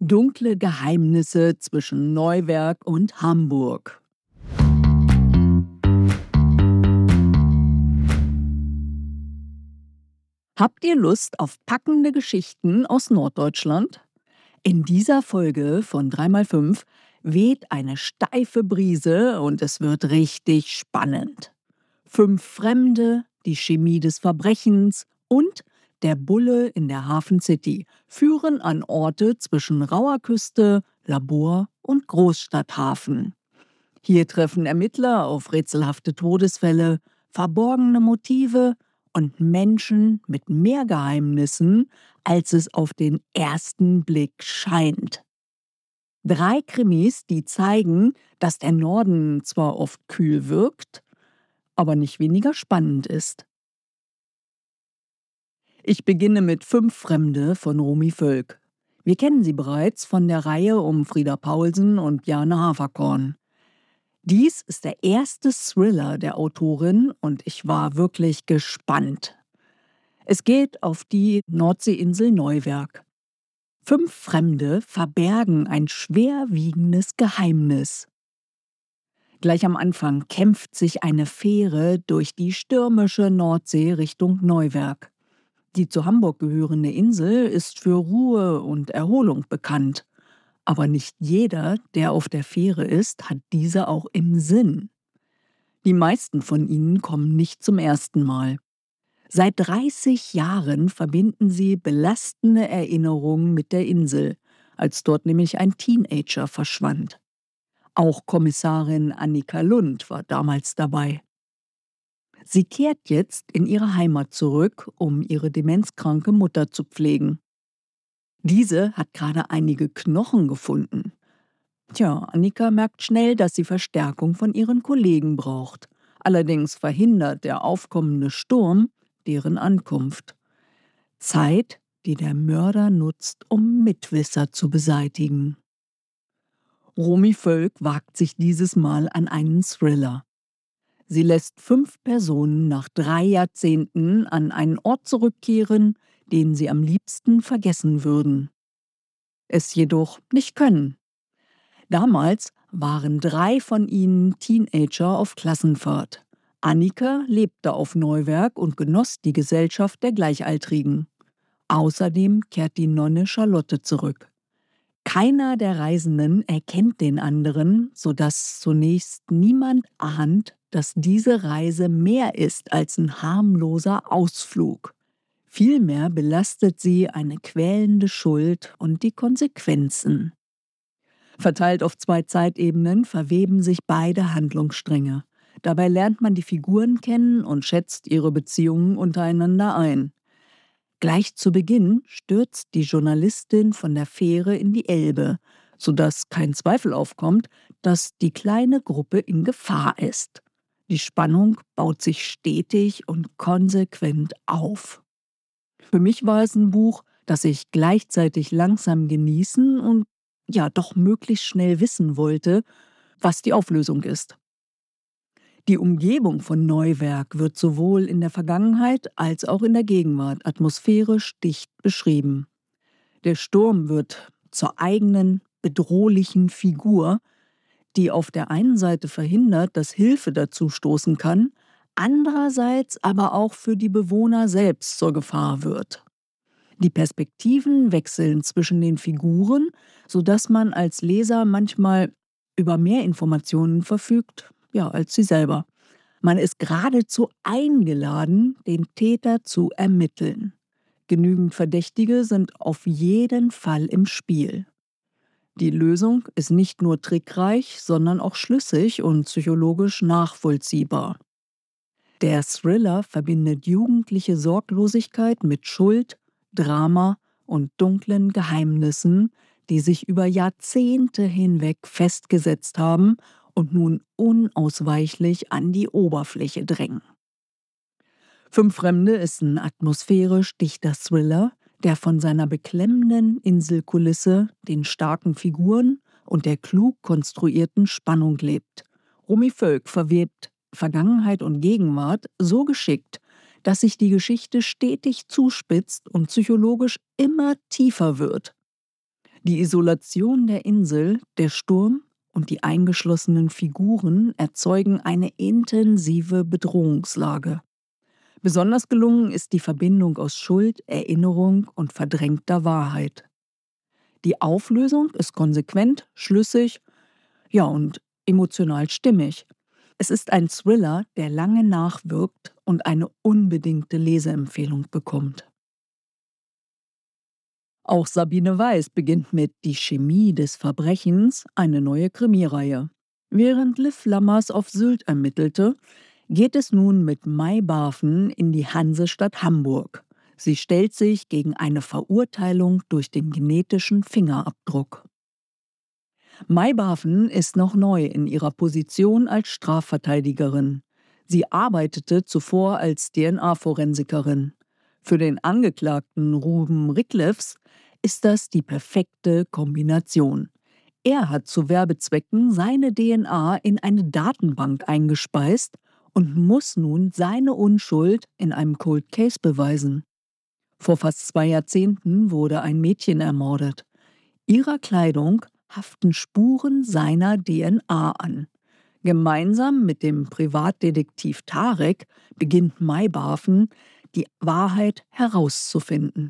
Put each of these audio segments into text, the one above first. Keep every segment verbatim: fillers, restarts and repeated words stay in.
Dunkle Geheimnisse zwischen Neuwerk und Hamburg. Habt ihr Lust auf packende Geschichten aus Norddeutschland? In dieser Folge von drei mal fünf weht eine steife Brise und es wird richtig spannend. Fünf Fremde, die Chemie des Verbrechens und der Bulle in der Hafen City führen an Orte zwischen rauer Küste, Labor und Großstadthafen. Hier treffen Ermittler auf rätselhafte Todesfälle, verborgene Motive und Menschen mit mehr Geheimnissen, als es auf den ersten Blick scheint. Drei Krimis, die zeigen, dass der Norden zwar oft kühl wirkt, aber nicht weniger spannend ist. Ich beginne mit Fünf Fremde von Romy Völk. Wir kennen sie bereits von der Reihe um Frieda Paulsen und Bjarne Haverkorn. Dies ist der erste Thriller der Autorin und ich war wirklich gespannt. Es geht auf die Nordseeinsel Neuwerk. Fünf Fremde verbergen ein schwerwiegendes Geheimnis. Gleich am Anfang kämpft sich eine Fähre durch die stürmische Nordsee Richtung Neuwerk. Die zu Hamburg gehörende Insel ist für Ruhe und Erholung bekannt. Aber nicht jeder, der auf der Fähre ist, hat diese auch im Sinn. Die meisten von ihnen kommen nicht zum ersten Mal. Seit dreißig Jahren verbinden sie belastende Erinnerungen mit der Insel, als dort nämlich ein Teenager verschwand. Auch Kommissarin Annika Lund war damals dabei. Sie kehrt jetzt in ihre Heimat zurück, um ihre demenzkranke Mutter zu pflegen. Diese hat gerade einige Knochen gefunden. Tja, Annika merkt schnell, dass sie Verstärkung von ihren Kollegen braucht. Allerdings verhindert der aufkommende Sturm deren Ankunft. Zeit, die der Mörder nutzt, um Mitwisser zu beseitigen. Romy Völk wagt sich dieses Mal an einen Thriller. Sie lässt fünf Personen nach drei Jahrzehnten an einen Ort zurückkehren, den sie am liebsten vergessen würden. Es jedoch nicht können. Damals waren drei von ihnen Teenager auf Klassenfahrt. Annika lebte auf Neuwerk und genoss die Gesellschaft der Gleichaltrigen. Außerdem kehrt die Nonne Charlotte zurück. Keiner der Reisenden erkennt den anderen, sodass zunächst niemand ahnt, dass diese Reise mehr ist als ein harmloser Ausflug. Vielmehr belastet sie eine quälende Schuld und die Konsequenzen. Verteilt auf zwei Zeitebenen verweben sich beide Handlungsstränge. Dabei lernt man die Figuren kennen und schätzt ihre Beziehungen untereinander ein. Gleich zu Beginn stürzt die Journalistin von der Fähre in die Elbe, sodass kein Zweifel aufkommt, dass die kleine Gruppe in Gefahr ist. Die Spannung baut sich stetig und konsequent auf. Für mich war es ein Buch, das ich gleichzeitig langsam genießen und ja doch möglichst schnell wissen wollte, was die Auflösung ist. Die Umgebung von Neuwerk wird sowohl in der Vergangenheit als auch in der Gegenwart atmosphärisch dicht beschrieben. Der Sturm wird zur eigenen bedrohlichen Figur, die auf der einen Seite verhindert, dass Hilfe dazu stoßen kann, andererseits aber auch für die Bewohner selbst zur Gefahr wird. Die Perspektiven wechseln zwischen den Figuren, sodass man als Leser manchmal über mehr Informationen verfügt, ja, als sie selber. Man ist geradezu eingeladen, den Täter zu ermitteln. Genügend Verdächtige sind auf jeden Fall im Spiel. Die Lösung ist nicht nur trickreich, sondern auch schlüssig und psychologisch nachvollziehbar. Der Thriller verbindet jugendliche Sorglosigkeit mit Schuld, Drama und dunklen Geheimnissen, die sich über Jahrzehnte hinweg festgesetzt haben und nun unausweichlich an die Oberfläche drängen. Fünf Fremde ist ein atmosphärisch dichter Thriller, der von seiner beklemmenden Inselkulisse, den starken Figuren und der klug konstruierten Spannung lebt. Romy Völk verwebt Vergangenheit und Gegenwart so geschickt, dass sich die Geschichte stetig zuspitzt und psychologisch immer tiefer wird. Die Isolation der Insel, der Sturm und die eingeschlossenen Figuren erzeugen eine intensive Bedrohungslage. Besonders gelungen ist die Verbindung aus Schuld, Erinnerung und verdrängter Wahrheit. Die Auflösung ist konsequent, schlüssig, ja und emotional stimmig. Es ist ein Thriller, der lange nachwirkt und eine unbedingte Leseempfehlung bekommt. Auch Sabine Weiß beginnt mit Die Chemie des Verbrechens, eine neue Krimireihe. Während Liv Lammers auf Sylt ermittelte, geht es nun mit Mai Barfen in die Hansestadt Hamburg. Sie stellt sich gegen eine Verurteilung durch den genetischen Fingerabdruck. Mai Barfen ist noch neu in ihrer Position als Strafverteidigerin. Sie arbeitete zuvor als D N A-Forensikerin. Für den Angeklagten Ruben Ricklefs ist das die perfekte Kombination. Er hat zu Werbezwecken seine D N A in eine Datenbank eingespeist und muss nun seine Unschuld in einem Cold Case beweisen. Vor fast zwei Jahrzehnten wurde ein Mädchen ermordet. Ihrer Kleidung haften Spuren seiner D N A an. Gemeinsam mit dem Privatdetektiv Tarek beginnt Mai Barfen, die Wahrheit herauszufinden.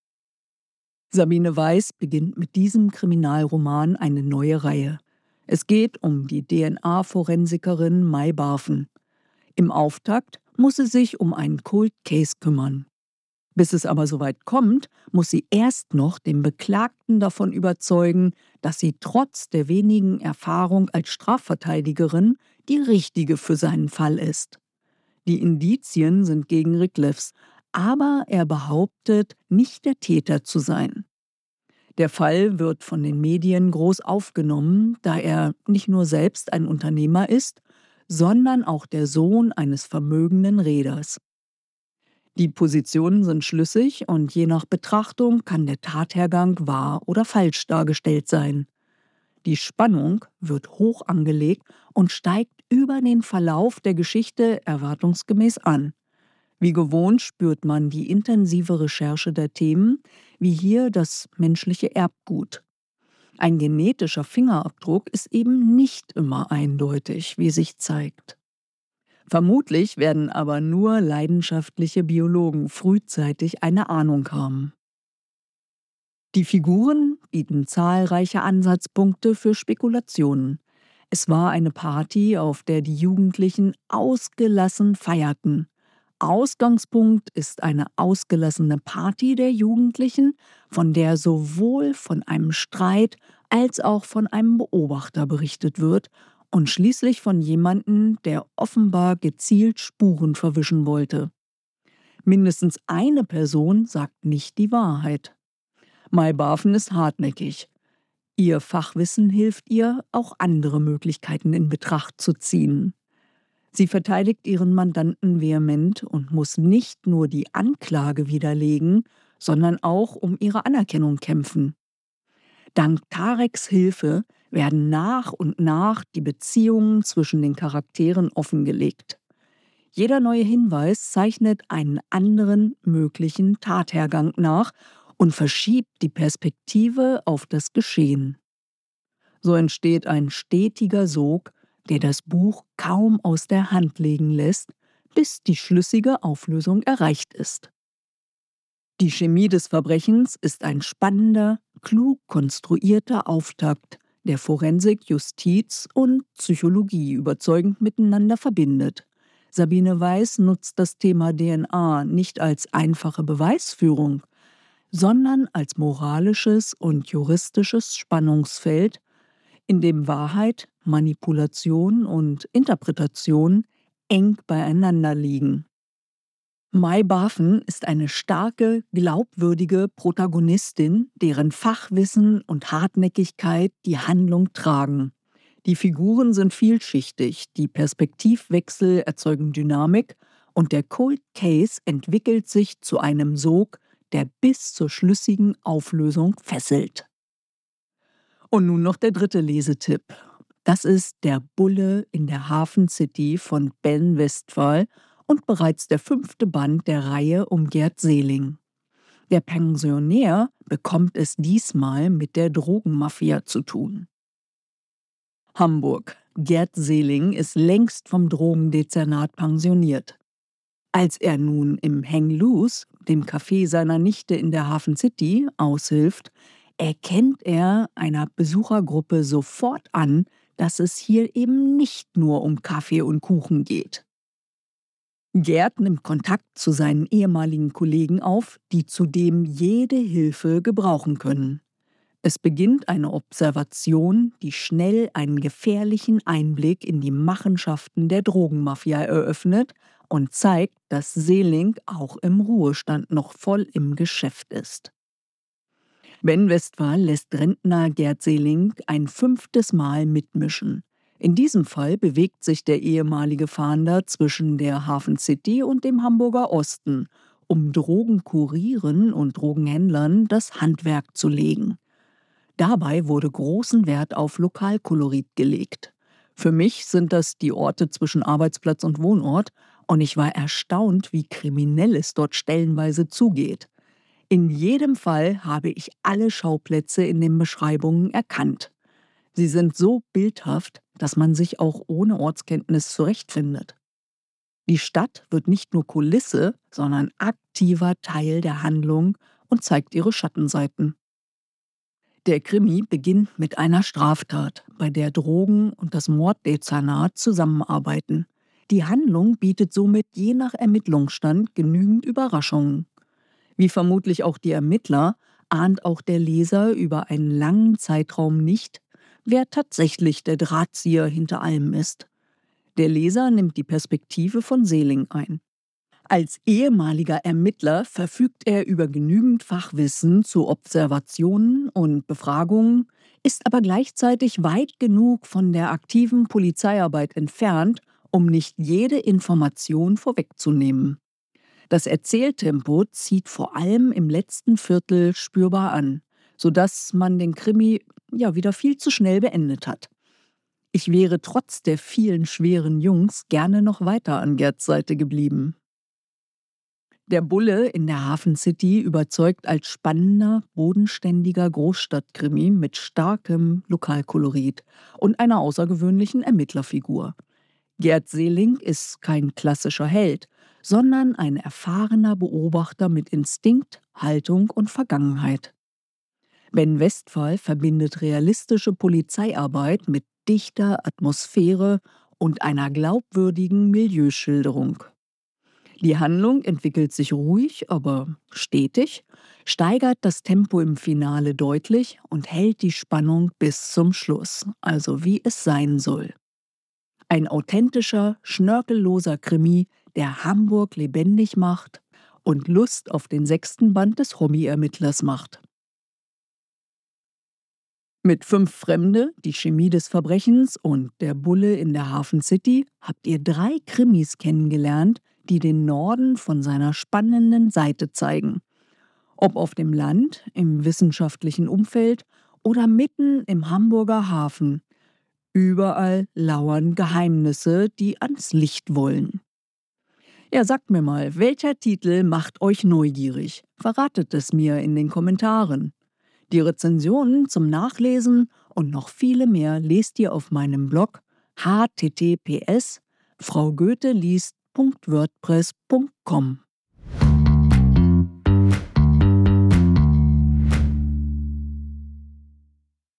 Sabine Weiß beginnt mit diesem Kriminalroman eine neue Reihe. Es geht um die D N A-Forensikerin Mai Barfen. Im Auftakt muss sie sich um einen Cold Case kümmern. Bis es aber soweit kommt, muss sie erst noch den Beklagten davon überzeugen, dass sie trotz der wenigen Erfahrung als Strafverteidigerin die richtige für seinen Fall ist. Die Indizien sind gegen Ricklefs, aber er behauptet, nicht der Täter zu sein. Der Fall wird von den Medien groß aufgenommen, da er nicht nur selbst ein Unternehmer ist, sondern auch der Sohn eines vermögenden Reeders. Die Positionen sind schlüssig und je nach Betrachtung kann der Tathergang wahr oder falsch dargestellt sein. Die Spannung wird hoch angelegt und steigt über den Verlauf der Geschichte erwartungsgemäß an. Wie gewohnt spürt man die intensive Recherche der Themen, wie hier das menschliche Erbgut. Ein genetischer Fingerabdruck ist eben nicht immer eindeutig, wie sich zeigt. Vermutlich werden aber nur leidenschaftliche Biologen frühzeitig eine Ahnung haben. Die Figuren bieten zahlreiche Ansatzpunkte für Spekulationen. Es war eine Party, auf der die Jugendlichen ausgelassen feierten. Ausgangspunkt ist eine ausgelassene Party der Jugendlichen, von der sowohl von einem Streit als auch von einem Beobachter berichtet wird und schließlich von jemandem, der offenbar gezielt Spuren verwischen wollte. Mindestens eine Person sagt nicht die Wahrheit. Mai Barfen ist hartnäckig. Ihr Fachwissen hilft ihr, auch andere Möglichkeiten in Betracht zu ziehen. Sie verteidigt ihren Mandanten vehement und muss nicht nur die Anklage widerlegen, sondern auch um ihre Anerkennung kämpfen. Dank Tareks Hilfe werden nach und nach die Beziehungen zwischen den Charakteren offengelegt. Jeder neue Hinweis zeichnet einen anderen möglichen Tathergang nach und verschiebt die Perspektive auf das Geschehen. So entsteht ein stetiger Sog, der das Buch kaum aus der Hand legen lässt, bis die schlüssige Auflösung erreicht ist. Die Chemie des Verbrechens ist ein spannender, klug konstruierter Auftakt, der Forensik, Justiz und Psychologie überzeugend miteinander verbindet. Sabine Weiß nutzt das Thema D N A nicht als einfache Beweisführung, sondern als moralisches und juristisches Spannungsfeld, in dem Wahrheit, Manipulation und Interpretation eng beieinander liegen. Mai Barfen ist eine starke, glaubwürdige Protagonistin, deren Fachwissen und Hartnäckigkeit die Handlung tragen. Die Figuren sind vielschichtig, die Perspektivwechsel erzeugen Dynamik und der Cold Case entwickelt sich zu einem Sog, der bis zur schlüssigen Auflösung fesselt. Und nun noch der dritte Lesetipp. Das ist Der Bulle in der Hafen City von Ben Westphal und bereits der fünfte Band der Reihe um Gerd Seeling. Der Pensionär bekommt es diesmal mit der Drogenmafia zu tun. Hamburg. Gerd Seeling ist längst vom Drogendezernat pensioniert. Als er nun im Hang Loose, dem Café seiner Nichte in der Hafen City, aushilft, erkennt er einer Besuchergruppe sofort an, dass es hier eben nicht nur um Kaffee und Kuchen geht. Gerd nimmt Kontakt zu seinen ehemaligen Kollegen auf, die zudem jede Hilfe gebrauchen können. Es beginnt eine Observation, die schnell einen gefährlichen Einblick in die Machenschaften der Drogenmafia eröffnet und zeigt, dass Seeling auch im Ruhestand noch voll im Geschäft ist. Ben Westphal lässt Rentner Gerd Seeling ein fünftes Mal mitmischen. In diesem Fall bewegt sich der ehemalige Fahnder zwischen der Hafen City und dem Hamburger Osten, um Drogenkurieren und Drogenhändlern das Handwerk zu legen. Dabei wurde großen Wert auf Lokalkolorit gelegt. Für mich sind das die Orte zwischen Arbeitsplatz und Wohnort, und ich war erstaunt, wie kriminell es dort stellenweise zugeht. In jedem Fall habe ich alle Schauplätze in den Beschreibungen erkannt. Sie sind so bildhaft, dass man sich auch ohne Ortskenntnis zurechtfindet. Die Stadt wird nicht nur Kulisse, sondern aktiver Teil der Handlung und zeigt ihre Schattenseiten. Der Krimi beginnt mit einer Straftat, bei der Drogen- und das Morddezernat zusammenarbeiten. Die Handlung bietet somit je nach Ermittlungsstand genügend Überraschungen. Wie vermutlich auch die Ermittler, ahnt auch der Leser über einen langen Zeitraum nicht, wer tatsächlich der Drahtzieher hinter allem ist. Der Leser nimmt die Perspektive von Seeling ein. Als ehemaliger Ermittler verfügt er über genügend Fachwissen zu Observationen und Befragungen, ist aber gleichzeitig weit genug von der aktiven Polizeiarbeit entfernt, um nicht jede Information vorwegzunehmen. Das Erzähltempo zieht vor allem im letzten Viertel spürbar an, sodass man den Krimi ja wieder viel zu schnell beendet hat. Ich wäre trotz der vielen schweren Jungs gerne noch weiter an Gerds Seite geblieben. Der Bulle in der Hafen City überzeugt als spannender, bodenständiger Großstadtkrimi mit starkem Lokalkolorit und einer außergewöhnlichen Ermittlerfigur. Gerd Seeling ist kein klassischer Held, sondern ein erfahrener Beobachter mit Instinkt, Haltung und Vergangenheit. Ben Westphal verbindet realistische Polizeiarbeit mit dichter Atmosphäre und einer glaubwürdigen Milieuschilderung. Die Handlung entwickelt sich ruhig, aber stetig, steigert das Tempo im Finale deutlich und hält die Spannung bis zum Schluss, also wie es sein soll. Ein authentischer, schnörkelloser Krimi, der Hamburg lebendig macht und Lust auf den sechsten Band des Hobbyermittlers macht. Mit Fünf Fremde, die Chemie des Verbrechens und Der Bulle in der Hafen City habt ihr drei Krimis kennengelernt, die den Norden von seiner spannenden Seite zeigen. Ob auf dem Land, im wissenschaftlichen Umfeld oder mitten im Hamburger Hafen. Überall lauern Geheimnisse, die ans Licht wollen. Ja, sagt mir mal, welcher Titel macht euch neugierig? Verratet es mir in den Kommentaren. Die Rezensionen zum Nachlesen und noch viele mehr lest ihr auf meinem Blog h t t p s punkt frau goethe liest punkt wordpress punkt com.